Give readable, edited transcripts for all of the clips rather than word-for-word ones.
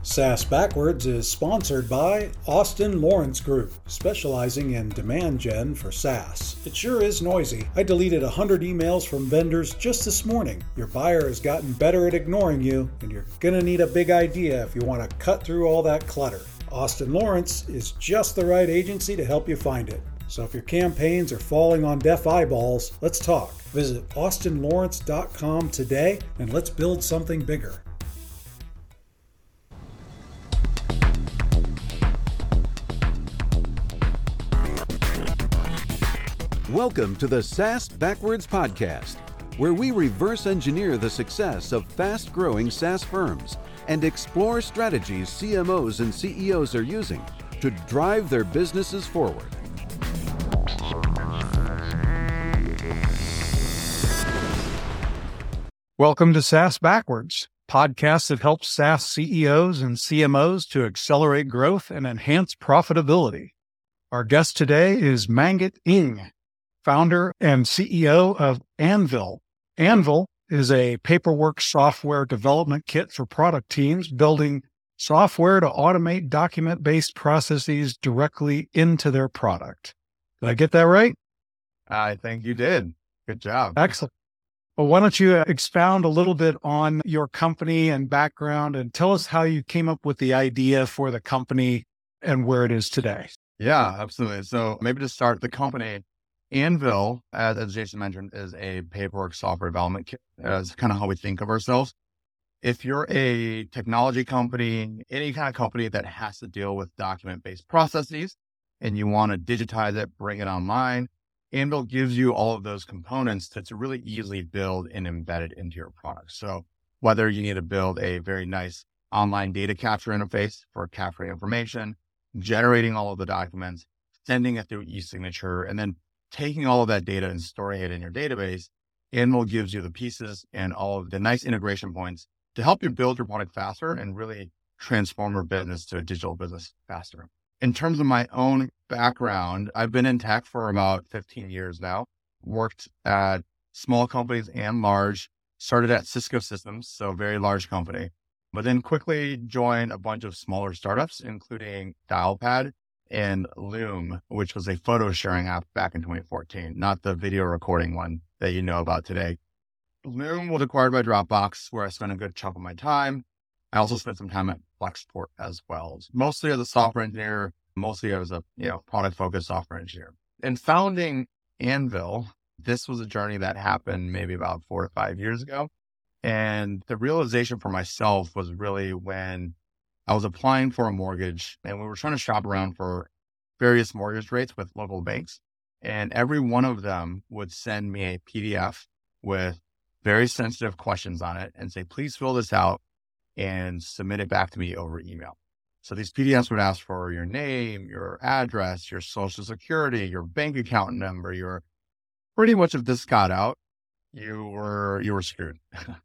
SaaS Backwards is sponsored by Austin Lawrence Group, specializing in demand gen for SaaS. It sure is noisy. I deleted 100 emails from vendors just this morning. Your buyer has gotten better at ignoring you, and you're gonna need a big idea if you want to cut through all that clutter. Austin Lawrence is just the right agency to help you find it. So if your campaigns are falling on deaf eyeballs, let's talk. Visit austinlawrence.com today and let's build something bigger. Welcome to the SaaS Backwards podcast, where we reverse engineer the success of fast-growing SaaS firms and explore strategies CMOs and CEOs are using to drive their businesses forward. Welcome to SaaS Backwards, podcast that helps SaaS CEOs and CMOs to accelerate growth and enhance profitability. Our guest today is Mangat Ing, founder and CEO of Anvil. Anvil is a paperwork software development kit for product teams building software to automate document-based processes directly into their product. Did I get that right? I think you did. Good job. Excellent. Well, why don't you expound a little bit on your company and background and tell us how you came up with the idea for the company and where it is today? Yeah, absolutely. So maybe to start, the company Anvil, as Jason mentioned, is a paperwork software development kit. That's kind of how we think of ourselves. If you're a technology company, any kind of company that has to deal with document-based processes and you want to digitize it, bring it online, Anvil gives you all of those components to really easily build and embed it into your product. So whether you need to build a very nice online data capture interface for capturing information, generating all of the documents, sending it through e-signature, and then taking all of that data and storing it in your database, Anvil gives you the pieces and all of the nice integration points to help you build your product faster and really transform your business to a digital business faster. In terms of my own background, I've been in tech for about 15 years now, worked at small companies and large, started at Cisco Systems, so a very large company, but then quickly joined a bunch of smaller startups, including Dialpad and Loom, which was a photo sharing app back in 2014, not the video recording one that you know about today. Loom was acquired by Dropbox, where I spent a good chunk of my time. I also spent some time at Flexport as well, mostly as a software engineer, mostly as a product-focused software engineer. And founding Anvil, this was a journey that happened maybe about 4 to 5 years ago. And the realization for myself was really when I was applying for a mortgage and we were trying to shop around for various mortgage rates with local banks. And every one of them would send me a PDF with very sensitive questions on it and say, please fill this out and submit it back to me over email. So these PDFs would ask for your name, your address, your social security, your bank account number, your pretty much if this got out, you were screwed.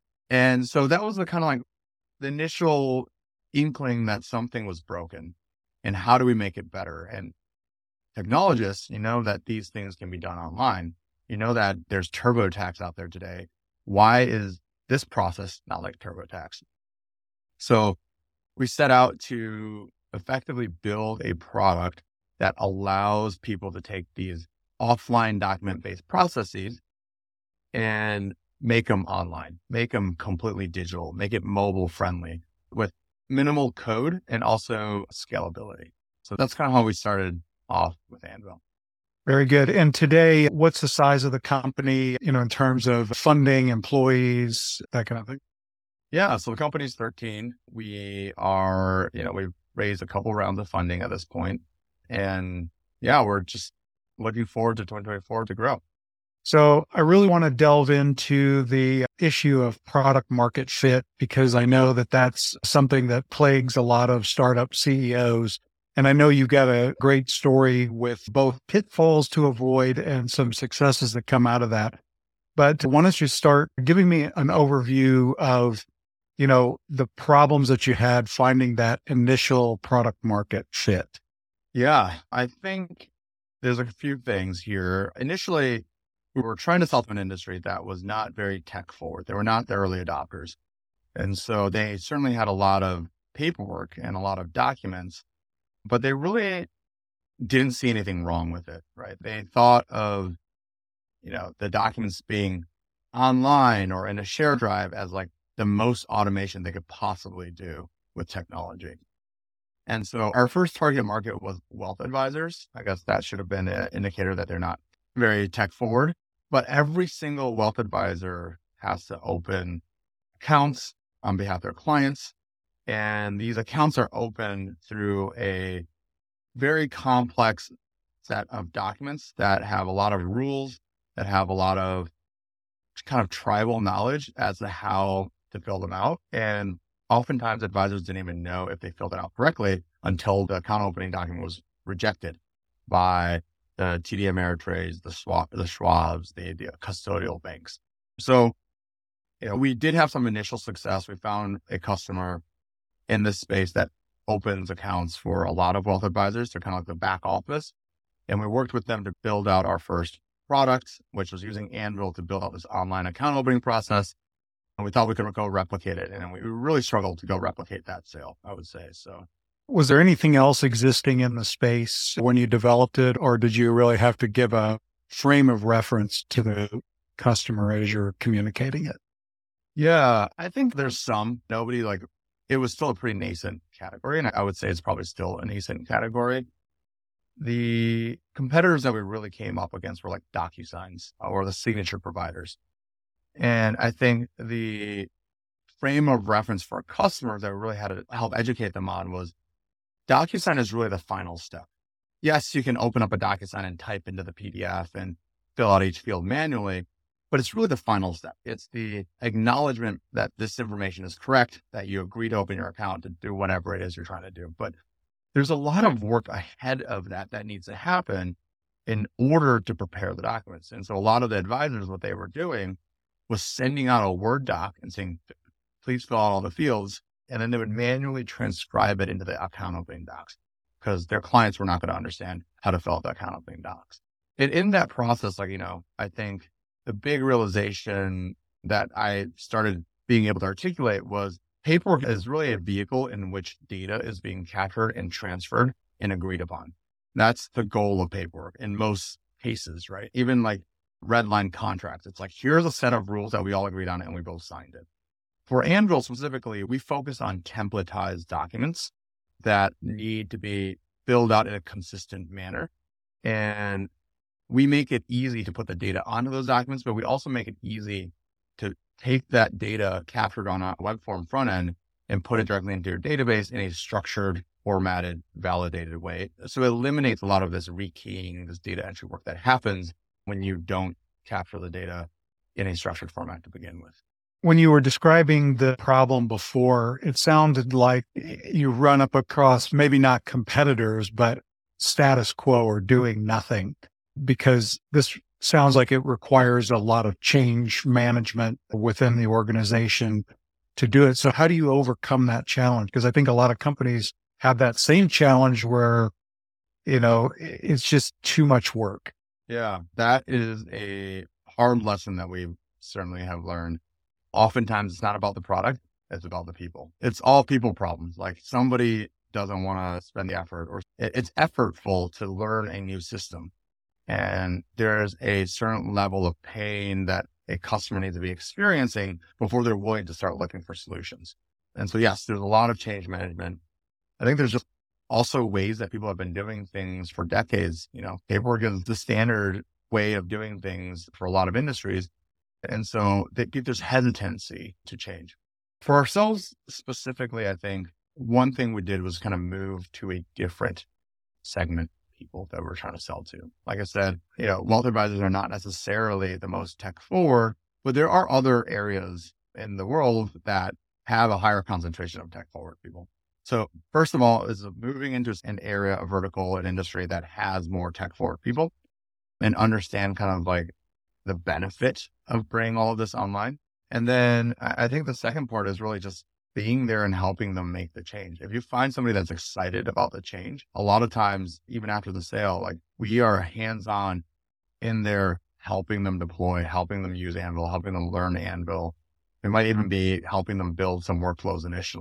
And so that was the kind of like the initial inkling that something was broken and how do we make it better? And technologists, you know that these things can be done online. You know that there's TurboTax out there today. Why is this process not like TurboTax? So we set out to effectively build a product that allows people to take these offline document-based processes and make them online, make them completely digital, make it mobile friendly with minimal code and also scalability. So that's kind of how we started off with Anvil. Very good. And today, what's the size of the company, in terms of funding, employees, that kind of thing? Yeah. So the company's 13. We are, we've raised a couple rounds of funding at this point. And yeah, we're just looking forward to 2024 to grow. So I really want to delve into the issue of product market fit, because I know that that's something that plagues a lot of startup CEOs. And I know you've got a great story with both pitfalls to avoid and some successes that come out of that. But why don't you start giving me an overview of, the problems that you had finding that initial product market fit? Yeah, I think there's a few things here. Initially, we were trying to solve an industry that was not very tech forward. They were not the early adopters. And so they certainly had a lot of paperwork and a lot of documents, but they really didn't see anything wrong with it, right? They thought of, the documents being online or in a share drive as like the most automation they could possibly do with technology. And so our first target market was wealth advisors. I guess that should have been an indicator that they're not very tech forward, but every single wealth advisor has to open accounts on behalf of their clients. And these accounts are open through a very complex set of documents that have a lot of rules, that have a lot of kind of tribal knowledge as to how to fill them out. And oftentimes advisors didn't even know if they filled it out correctly until the account opening document was rejected by the TD Ameritrades, the Schwabs, the custodial banks. So, we did have some initial success. We found a customer in this space that opens accounts for a lot of wealth advisors. They're kind of like the back office. And we worked with them to build out our first product, which was using Anvil to build out this online account opening process. And we thought we could go replicate it. And we really struggled to go replicate that sale, I would say. So, was there anything else existing in the space when you developed it, or did you really have to give a frame of reference to the customer as you're communicating it? Yeah, I think there's some. It was still a pretty nascent category, and I would say it's probably still a nascent category. The competitors that we really came up against were like DocuSigns or the signature providers. And I think the frame of reference for customers that we really had to help educate them on was DocuSign is really the final step. Yes, you can open up a DocuSign and type into the PDF and fill out each field manually, but it's really the final step. It's the acknowledgement that this information is correct, that you agree to open your account to do whatever it is you're trying to do. But there's a lot of work ahead of that needs to happen in order to prepare the documents. And so a lot of the advisors, what they were doing was sending out a Word doc and saying, please fill out all the fields. And then they would manually transcribe it into the account opening docs because their clients were not going to understand how to fill out the account opening docs. And in that process, I think the big realization that I started being able to articulate was paperwork is really a vehicle in which data is being captured and transferred and agreed upon. That's the goal of paperwork in most cases, right? Even like red line contracts. It's like, here's a set of rules that we all agreed on and we both signed it. For Anvil specifically, we focus on templatized documents that need to be filled out in a consistent manner. And we make it easy to put the data onto those documents, but we also make it easy to take that data captured on a web form front end and put it directly into your database in a structured, formatted, validated way. So it eliminates a lot of this rekeying, this data entry work that happens when you don't capture the data in a structured format to begin with. When you were describing the problem before, it sounded like you run up across maybe not competitors, but status quo or doing nothing, because this sounds like it requires a lot of change management within the organization to do it. So how do you overcome that challenge? Because I think a lot of companies have that same challenge where, it's just too much work. Yeah, that is a hard lesson that we certainly have learned. Oftentimes it's not about the product, it's about the people. It's all people problems. Like somebody doesn't want to spend the effort, or it's effortful to learn a new system. And there's a certain level of pain that a customer needs to be experiencing before they're willing to start looking for solutions. And so, yes, there's a lot of change management. I think there's just also ways that people have been doing things for decades. Paperwork is the standard way of doing things for a lot of industries. And so there's hesitancy to change. For ourselves specifically, I think one thing we did was kind of move to a different segment of people that we're trying to sell to. Like I said, wealth advisors are not necessarily the most tech forward, but there are other areas in the world that have a higher concentration of tech forward people. So first of all is moving into an area, a vertical, an industry that has more tech forward people and understand kind of like the benefit of bringing all of this online. And then I think the second part is really just being there and helping them make the change. If you find somebody that's excited about the change, a lot of times, even after the sale, like we are hands-on in there, helping them deploy, helping them use Anvil, helping them learn Anvil. We might even be helping them build some workflows initially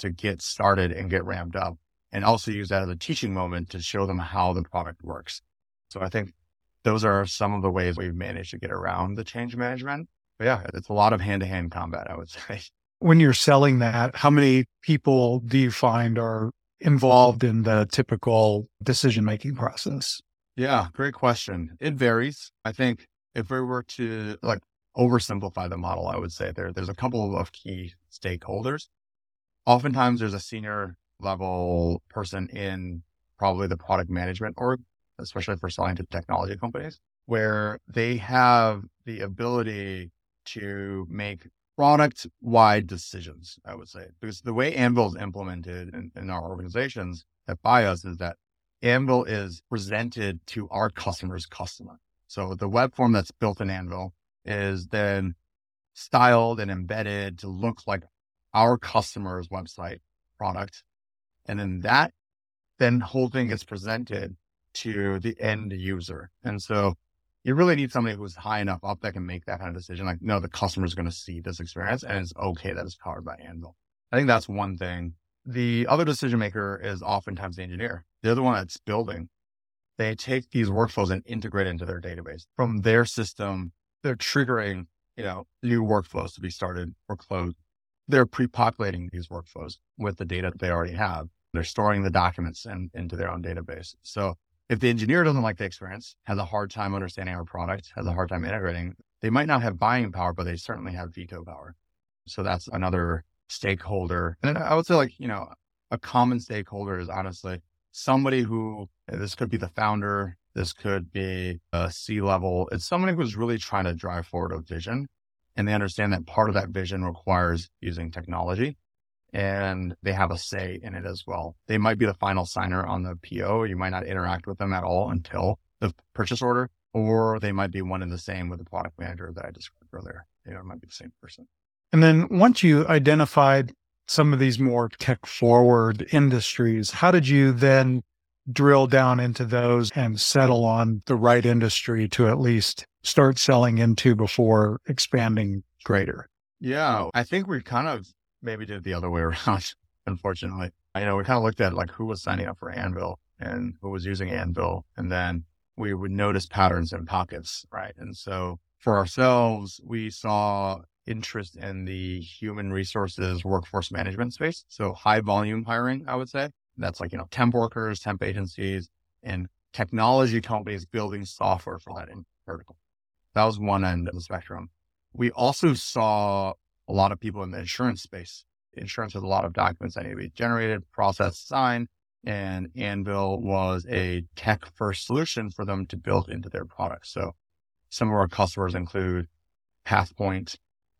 to get started and get ramped up, and also use that as a teaching moment to show them how the product works. So I think those are some of the ways we've managed to get around the change management. But yeah, it's a lot of hand-to-hand combat, I would say. When you're selling that, how many people do you find are involved in the typical decision-making process? Yeah, great question. It varies. I think if we were to oversimplify the model, I would say there's a couple of key stakeholders. Oftentimes there's a senior level person in probably the product management org, especially for selling to technology companies, where they have the ability to make product-wide decisions, I would say. Because the way Anvil is implemented in our organizations that buy us is that Anvil is presented to our customer's customer. So the web form that's built in Anvil is then styled and embedded to look like our customer's website product. And then whole thing is presented to the end user. And so you really need somebody who's high enough up that can make that kind of decision. Like, no, the customer's going to see this experience and it's okay that it's powered by Anvil. I think that's one thing. The other decision maker is oftentimes the engineer. They're the one that's building. They take these workflows and integrate into their database. From their system, they're triggering, new workflows to be started or closed. They're pre-populating these workflows with the data that they already have. They're storing the documents into their own database. So if the engineer doesn't like the experience, has a hard time understanding our product, has a hard time integrating, they might not have buying power, but they certainly have veto power. So that's another stakeholder. And I would say a common stakeholder is honestly somebody who, this could be the founder, this could be a C-level. It's somebody who's really trying to drive forward a vision. And they understand that part of that vision requires using technology, and they have a say in it as well. They might be the final signer on the PO. You might not interact with them at all until the purchase order, or they might be one and the same with the product manager that I described earlier. It might be the same person. And then once you identified some of these more tech forward industries, how did you then drill down into those and settle on the right industry to at least start selling into before expanding greater? Yeah, I think we kind of maybe did it the other way around, unfortunately. We kind of looked at who was signing up for Anvil and who was using Anvil, and then we would notice patterns in pockets, right? And so for ourselves, we saw interest in the human resources workforce management space. So high volume hiring, I would say. That's temp workers, temp agencies, and technology companies building software for that vertical. That was one end of the spectrum. We also saw a lot of people in the insurance space. Insurance has a lot of documents that need to be generated, processed, signed, and Anvil was a tech-first solution for them to build into their products. So some of our customers include Pathpoint,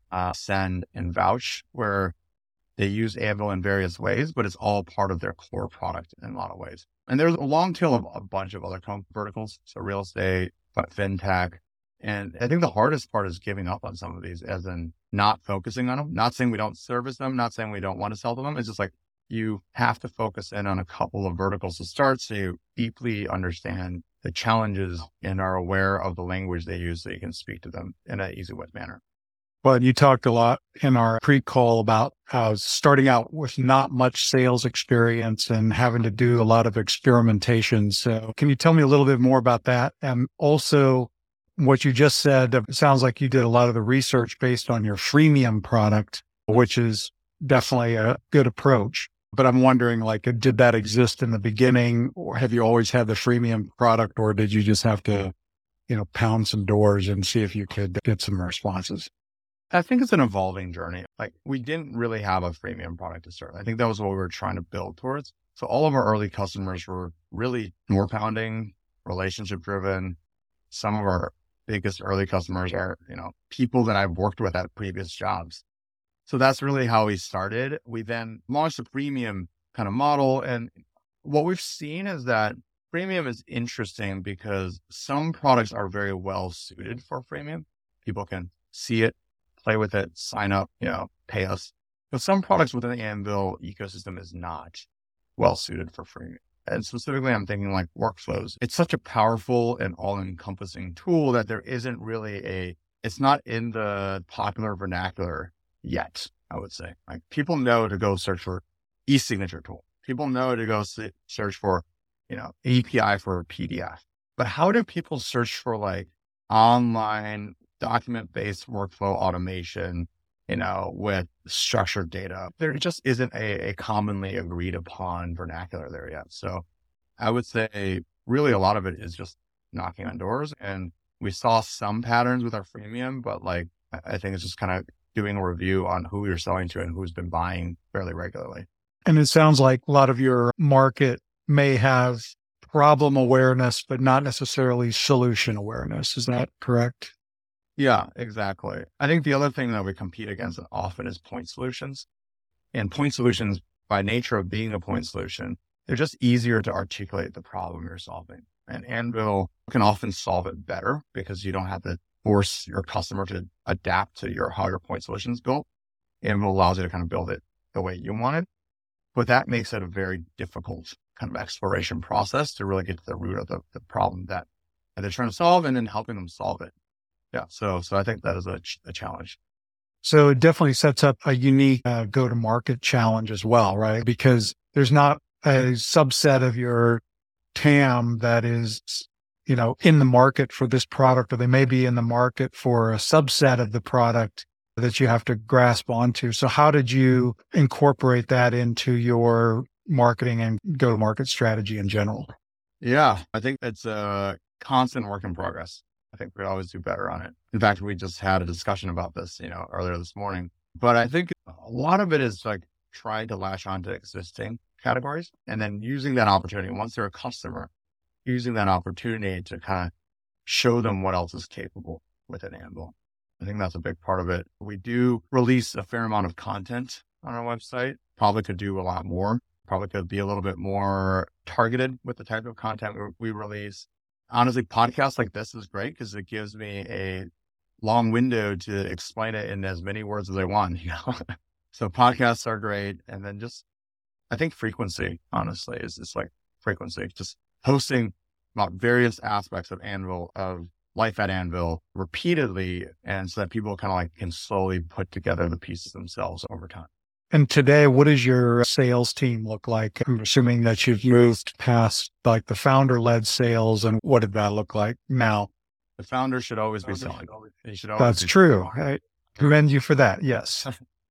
Send, and Vouch, where they use Anvil in various ways, but it's all part of their core product in a lot of ways. And there's a long tail of a bunch of other verticals. So real estate, fintech. And I think the hardest part is giving up on some of these, as in not focusing on them, not saying we don't service them, not saying we don't want to sell to them. It's just you have to focus in on a couple of verticals to start so you deeply understand the challenges and are aware of the language they use so you can speak to them in an easy manner. Well, you talked a lot in our pre-call about how starting out with not much sales experience and having to do a lot of experimentation. So can you tell me a little bit more about that? And also what you just said, it sounds like you did a lot of the research based on your freemium product, which is definitely a good approach. But I'm wondering, did that exist in the beginning, or have you always had the freemium product, or did you just have to, pound some doors and see if you could get some responses? I think it's an evolving journey. We didn't really have a freemium product to start. I think that was what we were trying to build towards. So all of our early customers were really door pounding, relationship driven. Some of our biggest early customers are, people that I've worked with at previous jobs. So that's really how we started. We then launched a premium kind of model. And what we've seen is that freemium is interesting because some products are very well suited for freemium. People can see it, play with it, sign up, pay us. But some products within the Anvil ecosystem is not well suited for freemium. And specifically, I'm thinking workflows. It's such a powerful and all-encompassing tool that there isn't really it's not in the popular vernacular yet, I would say. People know to go search for e-signature tool. People know to go search for, API for PDF. But how do people search for like online document-based workflow automation, with structured data? There just isn't a commonly agreed upon vernacular there yet. So I would say really a lot of it is just knocking on doors. And we saw some patterns with our freemium, but like, I think it's just kind of doing a review on who you're selling to and who's been buying fairly regularly. And it sounds like a lot of your market may have problem awareness, but not necessarily solution awareness. Is that correct? Yeah, exactly. I think the other thing that we compete against often is point solutions. And point solutions, by nature of being a point solution, they're just easier to articulate the problem you're solving. And Anvil can often solve it better because you don't have to force your customer to adapt to how your point solutions built. Anvil allows you to kind of build it the way you want it. But that makes it a very difficult kind of exploration process to really get to the root of the problem that they're trying to solve and then helping them solve it. Yeah. So I think that is a challenge. So it definitely sets up a unique go-to-market challenge as well, right? Because there's not a subset of your TAM that is, in the market for this product, or they may be in the market for a subset of the product that you have to grasp onto. So how did you incorporate that into your marketing and go-to-market strategy in general? Yeah, I think it's a constant work in progress. I think we always do better on it. In fact, we just had a discussion about this, earlier this morning. But I think a lot of it is like trying to latch onto existing categories and then using that opportunity once they're a customer, using that opportunity to kind of show them what else is capable within Anvil. I think that's a big part of it. We do release a fair amount of content on our website. Probably could do a lot more. Probably could be a little bit more targeted with the type of content we release. Honestly, podcasts like this is great because it gives me a long window to explain it in as many words as I want, So podcasts are great. And then just, I think frequency, honestly, is like frequency, just posting about various aspects of Anvil, of life at Anvil repeatedly. And so that people kind of like can slowly put together the pieces themselves over time. And today, what does your sales team look like? I'm assuming that you've moved past like the founder-led sales, and what did that look like now? The founder should always be selling. That's true. I commend you for that. Yes.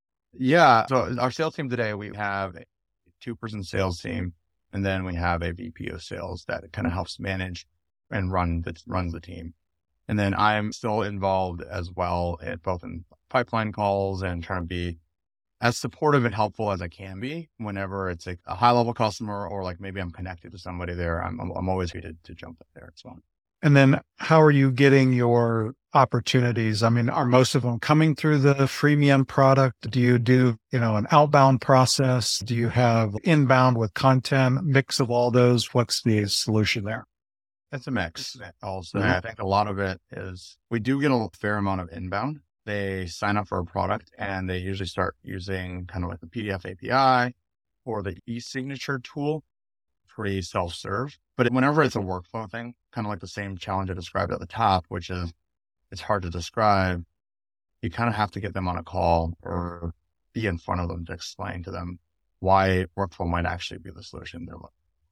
Yeah. So our sales team today, we have a 2-person sales team, and then we have a VP of sales that kind of helps manage and runs the team. And then I'm still involved as well at both in pipeline calls and trying to be as supportive and helpful as I can be whenever it's a high level customer or like maybe I'm connected to somebody there. I'm always ready to jump in there as well. And then how are you getting your opportunities? I mean, are most of them coming through the freemium product? Do you do, an outbound process? Do you have inbound with content, mix of all those? What's the solution there? It's a mix also. Mm-hmm. I think a lot of it is we do get a fair amount of inbound. They sign up for a product and they usually start using kind of like the PDF API or the e-signature tool, pretty self-serve. But whenever it's a workflow thing, kind of like the same challenge I described at the top, which is it's hard to describe. You kind of have to get them on a call or be in front of them to explain to them why workflow might actually be the solution they're looking.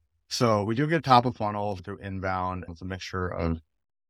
So we do get top of funnel through inbound. It's a mixture of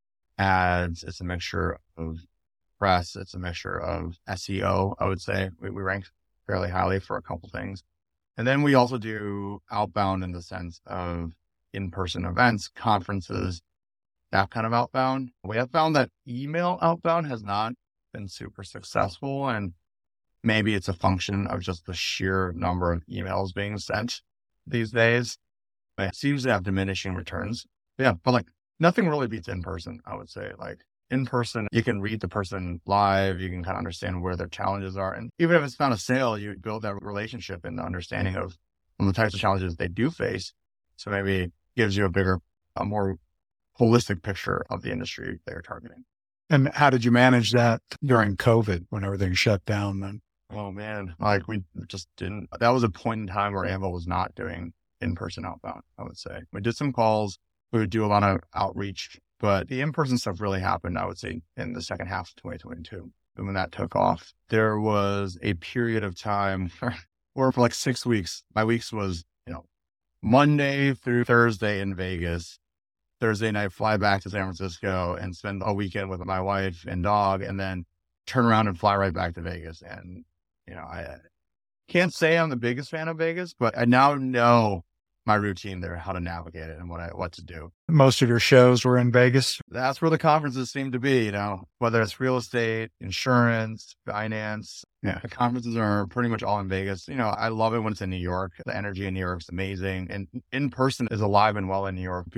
ads. It's a mixture of press. It's a mixture of SEO. I would say we rank fairly highly for a couple things. And then we also do outbound in the sense of in-person events, conferences, that kind of outbound. We have found that email outbound has not been super successful. And maybe it's a function of just the sheer number of emails being sent these days. It seems to have diminishing returns. Yeah, but like nothing really beats in person, I would say. Like in person, you can read the person live. You can kind of understand where their challenges are. And even if it's not a sale, you build that relationship and the understanding of the types of challenges they do face. So maybe it gives you a more holistic picture of the industry they're targeting. And how did you manage that during COVID when everything shut down then? Oh man, like we just didn't, that was a point in time where Anvil was not doing in-person outbound, I would say. We did some calls, we would do a lot of outreach, but the in-person stuff really happened, I would say, in the second half of 2022. And when that took off, there was a period of time where Or for like 6 weeks. My weeks was, Monday through Thursday in Vegas. Thursday night, fly back to San Francisco and spend a weekend with my wife and dog, and then turn around and fly right back to Vegas. And, I can't say I'm the biggest fan of Vegas, but I now know my routine there, how to navigate it and what to do. Most of your shows were in Vegas. That's where the conferences seem to be, whether it's real estate, insurance, finance. Yeah, the conferences are pretty much all in Vegas. I love it when it's in New York. The energy in New York is amazing. And in person is alive and well in New York.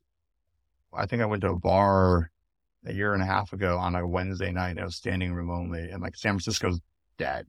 I think I went to a bar a year and a half ago on a Wednesday night. And it was standing room only, and like San Francisco's dead,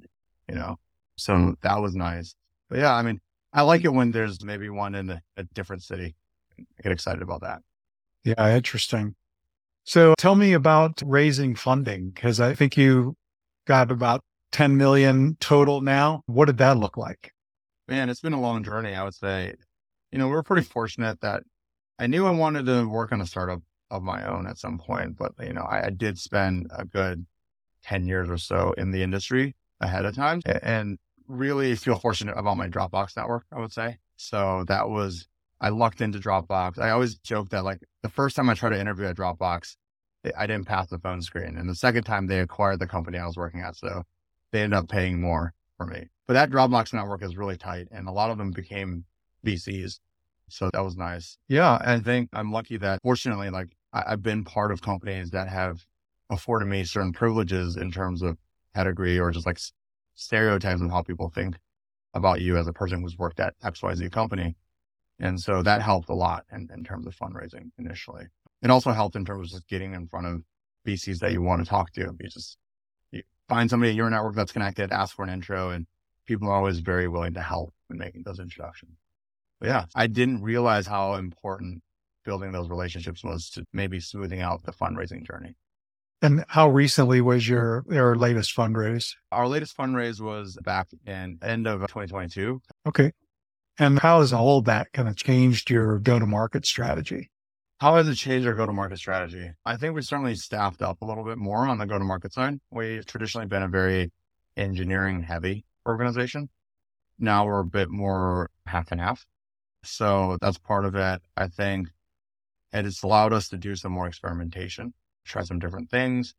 so that was nice. But yeah, I like it when there's maybe one in a different city. I get excited about that. Yeah, interesting. So tell me about raising funding, because I think you got about 10 million total now. What did that look like? Man, it's been a long journey, I would say. We're pretty fortunate that I knew I wanted to work on a startup of my own at some point, but I did spend a good 10 years or so in the industry ahead of time, and really feel fortunate about my Dropbox network, I would say. So I lucked into Dropbox. I always joke that like the first time I tried to interview at Dropbox, I didn't pass the phone screen. And the second time they acquired the company I was working at. So they ended up paying more for me. But that Dropbox network is really tight, and a lot of them became VCs. So that was nice. Yeah. And I think I'm lucky that fortunately, like I've been part of companies that have afforded me certain privileges in terms of pedigree or just like stereotypes of how people think about you as a person who's worked at XYZ company. And so that helped a lot in terms of fundraising initially. It also helped in terms of just getting in front of VCs that you want to talk to. You find somebody in your network that's connected, ask for an intro, and people are always very willing to help in making those introductions. But yeah, I didn't realize how important building those relationships was to maybe smoothing out the fundraising journey. And how recently was your latest fundraise? Our latest fundraise was back in end of 2022. Okay. And how has all that kind of changed your go-to-market strategy? How has it changed our go-to-market strategy? I think we certainly staffed up a little bit more on the go-to-market side. We've traditionally been a very engineering-heavy organization. Now we're a bit more half and half. So that's part of it. I think it's allowed us to do some more experimentation, try some different things.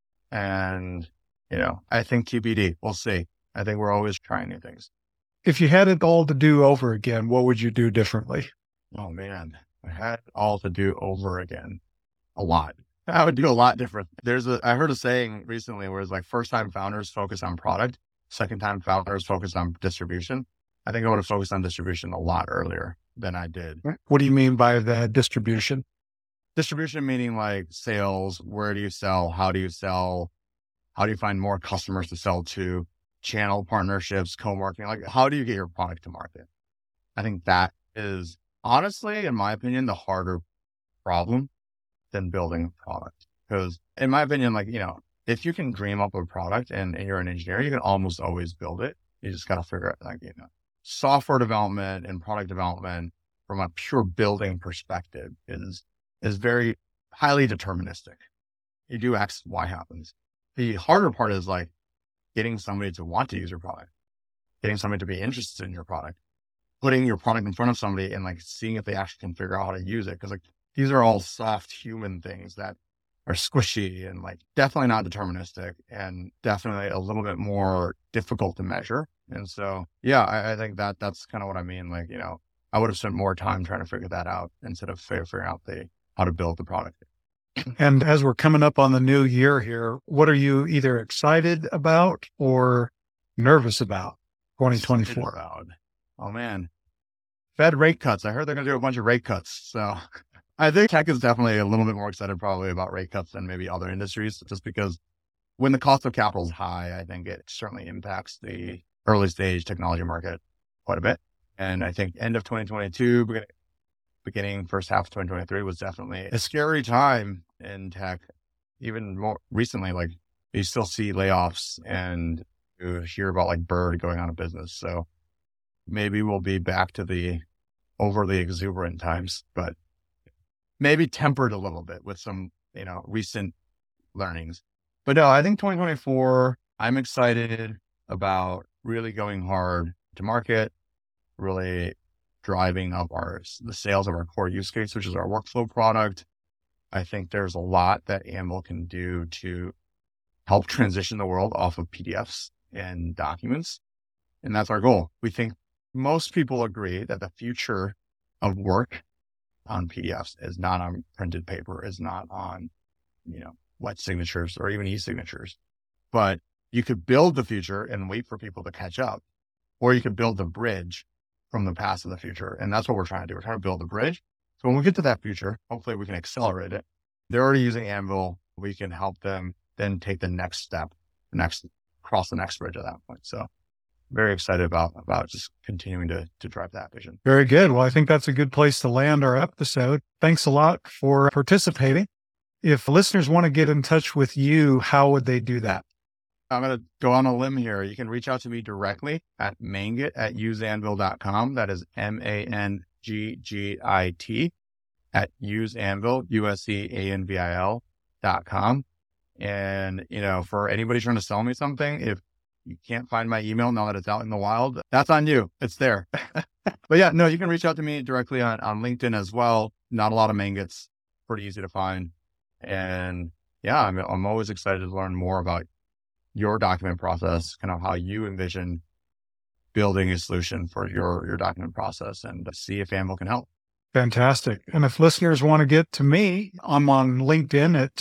And, I think TBD, we'll see. I think we're always trying new things. If you had it all to do over again, what would you do differently? Oh man, I had it all to do over again. A lot. I would do a lot different. I heard a saying recently where it's like first time founders focus on product, second time founders focus on distribution. I think I would have focused on distribution a lot earlier than I did. What do you mean by the distribution? Distribution meaning like sales. Where do you sell? How do you sell? How do you find more customers to sell to? Channel partnerships, co-marketing. Like, how do you get your product to market? I think that is honestly, in my opinion, the harder problem than building a product. Because in my opinion, like, if you can dream up a product and you're an engineer, you can almost always build it. You just got to figure out like, software development and product development from a pure building perspective is very highly deterministic. You do X, Y happens. The harder part is like getting somebody to want to use your product, getting somebody to be interested in your product, putting your product in front of somebody and like seeing if they actually can figure out how to use it. Cause like these are all soft human things that are squishy and like definitely not deterministic and definitely a little bit more difficult to measure. And so, yeah, I think that's kind of what I mean. Like, I would have spent more time trying to figure that out instead of figuring out how to build the product. And as we're coming up on the new year here, what are you either excited about or nervous about 2024? Oh man, Fed rate cuts. I heard they're going to do a bunch of rate cuts. So I think tech is definitely a little bit more excited probably about rate cuts than maybe other industries, just because when the cost of capital is high, I think it certainly impacts the early stage technology market quite a bit. And I think end of 2022, beginning first half of 2023 was definitely a scary time in tech. Even more recently, like you still see layoffs and you hear about like Bird going out of business. So maybe we'll be back to the overly exuberant times, but maybe tempered a little bit with some, recent learnings. But no, I think 2024, I'm excited about really going hard to market, really driving up the sales of our core use case, which is our workflow product. I think there's a lot that Anvil can do to help transition the world off of PDFs and documents. And that's our goal. We think most people agree that the future of work on PDFs is not on printed paper, is not on, wet signatures or even e-signatures. But you could build the future and wait for people to catch up, or you could build the bridge from the past to the future. And that's what we're trying to do. We're trying to build a bridge. So when we get to that future, hopefully we can accelerate it. They're already using Anvil. We can help them then take the next step, cross the next bridge at that point. So very excited about just continuing to drive that vision. Very good. Well, I think that's a good place to land our episode. Thanks a lot for participating. If listeners want to get in touch with you, how would they do that? I'm going to go on a limb here. You can reach out to me directly at manggit@useanvil.com. That is MANGGIT at useanvil, USEANVIL.com. And, for anybody trying to sell me something, if you can't find my email now that it's out in the wild, that's on you. It's there. But yeah, no, you can reach out to me directly on LinkedIn as well. Not a lot of Manggits, pretty easy to find. And yeah, I'm always excited to learn more about your document process, kind of how you envision building a solution for your document process, and see if Anvil can help. Fantastic. And if listeners want to get to me, I'm on LinkedIn at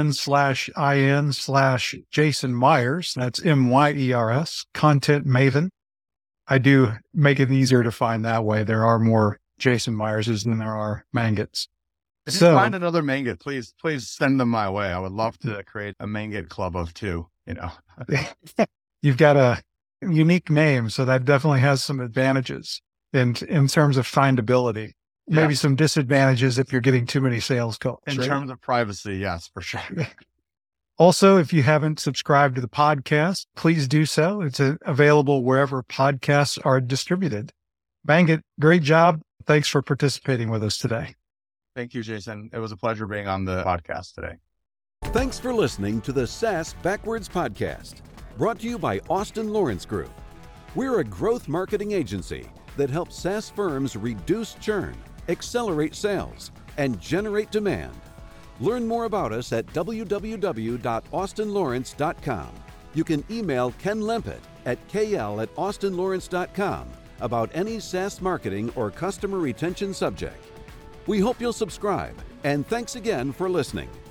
LinkedIn/IN/Jason Myers. That's MYERS, Content Maven. I do make it easier to find that way. There are more Jason Myerses than there are Manggits. If you find another Manggit, please send them my way. I would love to create a Manggit club of 2, You've got a unique name, so that definitely has some advantages in terms of findability. Yeah. Maybe some disadvantages if you're getting too many sales calls. In terms of privacy, yes, for sure. Also, if you haven't subscribed to the podcast, please do so. It's available wherever podcasts are distributed. Manggit, great job. Thanks for participating with us today. Thank you, Jason. It was a pleasure being on the podcast today. Thanks for listening to the SaaS Backwards Podcast, brought to you by Austin Lawrence Group. We're a growth marketing agency that helps SaaS firms reduce churn, accelerate sales, and generate demand. Learn more about us at www.austinlawrence.com. You can email Ken Lempet at kl@austinlawrence.com about any SaaS marketing or customer retention subject. We hope you'll subscribe, and thanks again for listening.